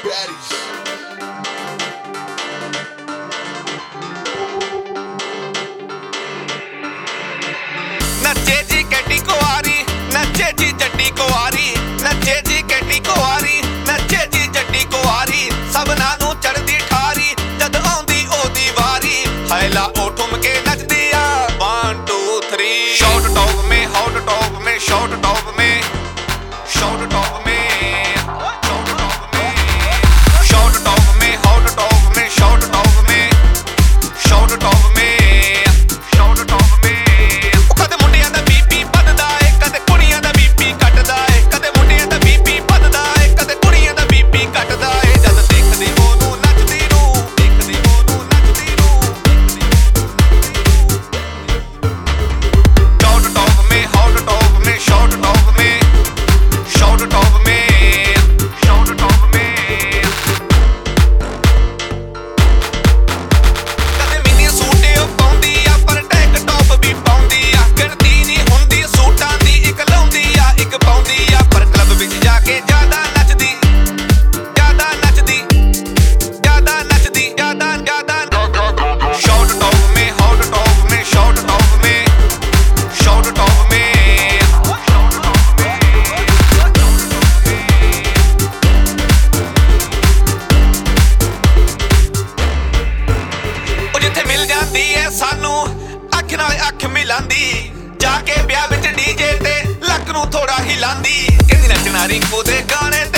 baddies. नचे जी Katie कुआरी, नचे जी जड्डी कुआरी, नचे जी कैटी कुआरी, नचे जी जड्डी कुआरी, सबना नू चढ़दी ठारी जद आउंदी ओदी वारी, हैला ओ ठुमके नचदी आ 1 2 3 शॉर्ट टॉप में हॉट टॉप में शॉर्ट टॉप में शॉर्ट टॉप में शॉर्ट टॉप में हॉट टॉप में शॉर्ट टॉप में शॉर्ट टॉप में शॉर्ट टॉप में कदे मुंडियां दा बीपी ਵੱਧਦਾ ਏ ਕਦੇ ਕੁੜੀਆਂ ਦਾ ਬੀਪੀ ਘਟਦਾ ਏ ਕਦੇ ਮੁੰਡਿਆਂ ਦਾ ਬੀਪੀ ਵੱਧਦਾ ਏ ਕਦੇ ਕੁੜੀਆਂ ਦਾ ਬੀਪੀ ਘਟਦਾ ਏ ਜਦ ਦੇਖਦੀ ਉਹਨੂੰ ਨੱਚਦੀ ਨੂੰ ਦੇਖਦੀ ਉਹਨੂੰ ਨੱਚਦੀ ਨੂੰ ਸ਼ਾਰਟ ਟੌਪ में हॉट टॉप में शॉर्ट टॉप में शॉर्ट टॉप में शॉर्ट टॉप में ਕਦੇ ਮਿੰਨੀ ਸੂਟੇ ਉਹ ਪਾਉਂਦੀ ਆ ਪਰ ਟੈਕ ਟੌਪ ਵੀ ਪਾਉਂਦੀ ਆ ਗਿਣਤੀ ਨਹੀਂ ਹੁੰਦੀ ਸੂਟਾਂ ਦੀ ਇੱਕ ਲਾਉਂਦੀ ਆ ਇੱਕ ਪਾਉਂਦੀ ਆ ਪਰ ਕਲੱਬ ਵਿੱਚ ਜਾ ਕੇ ਜ਼ਿਆਦਾ ਨੱਚਦੀ ਜ਼ਿਆਦਾ ਨੱਚਦੀ ਜ਼ਿਆਦਾ ਨੱਚਦੀ ਜ਼ਿਆਦਾ शॉर्ट टॉप में हॉट टॉप में शॉर्ट टॉप में शॉर्ट टॉप में शॉर्ट टॉप में ਉਹ ਜਿੱਥੇ ਮਿਲ ਜਾਂਦੀ ਏ ਸਾਨੂੰ ਅੱਖ ਨਾਲ ਅੱਖ ਮਿਲਾਂਦੀ ਜਾ ਕੇ ਵਿਆਹ ਵਿੱਚ ਡੀਜੇ ਤੇ ਲੱਕ ਨੂੰ ਥੋੜਾ ਹਿਲਾਂਦੀ ਕਹਿੰਦੀ ਨੱਚਣਾ ਰਿੰਕੂ ਦੇ ਗਾਣੇ